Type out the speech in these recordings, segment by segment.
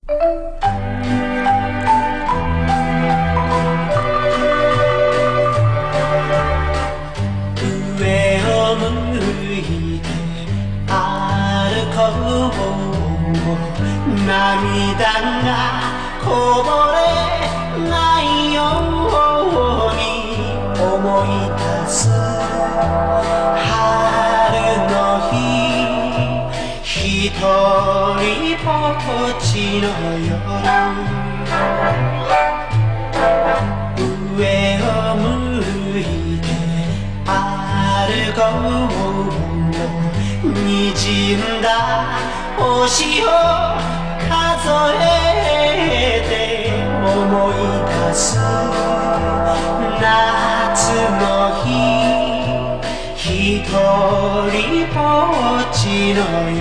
上を向いて歩こう。涙がこぼれないように思い出す春の日、一人ぼっちの夜、上を向いて歩こう。滲んだ星を数えて思い出す夏の日、一人ぼっちの夜、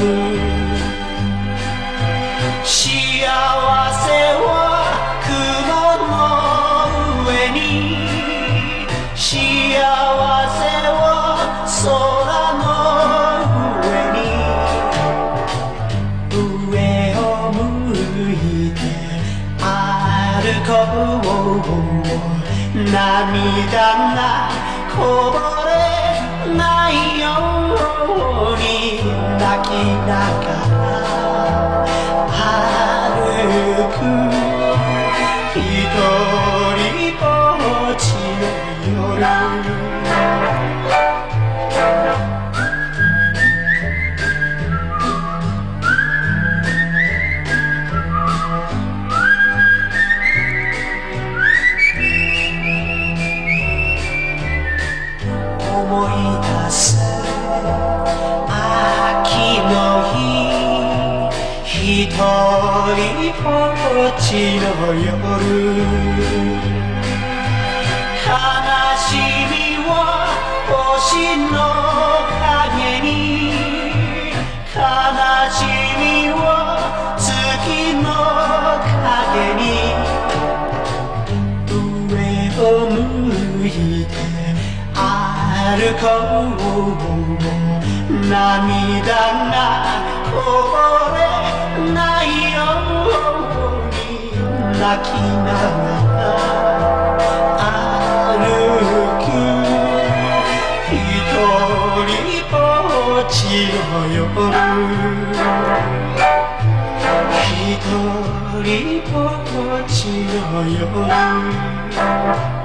幸せは雲の上に、幸せは空の上に、上を向いて歩こう。涙がこぼれないように泣きながら歩く、一人ぼっちの夜。思い出す秋の日、一人ぼっちの夜、悲しみは星の影に、悲しみは月の影に、上を向いて歩こう。涙がこぼれないように泣きながら歩く、一人ぼっちの夜、一人ぼっちの夜。